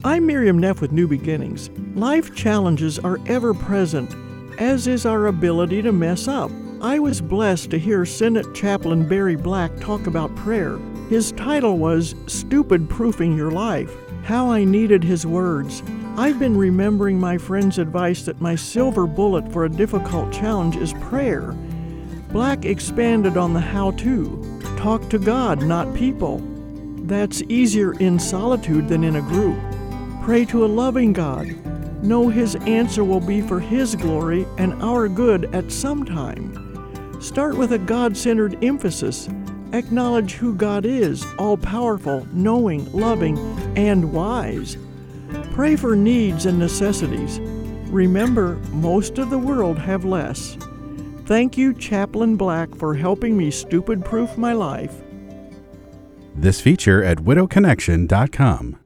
I'm Miriam Neff with New Beginnings. Life challenges are ever present, as is our ability to mess up. I was blessed to hear Senate Chaplain Barry Black talk about prayer. His title was Stupid Proofing Your Life. How I needed his words. I've been remembering my friend's advice that my silver bullet for a difficult challenge is prayer. Black expanded on the how-to. Talk to God, not people. That's easier in solitude than in a group. Pray to a loving God. Know His answer will be for His glory and our good at some time. Start with a God-centered emphasis. Acknowledge who God is, all-powerful, knowing, loving, and wise. Pray for needs and necessities. Remember, most of the world have less. Thank you, Chaplain Black, for helping me stupid-proof my life. This feature at widowconnection.com.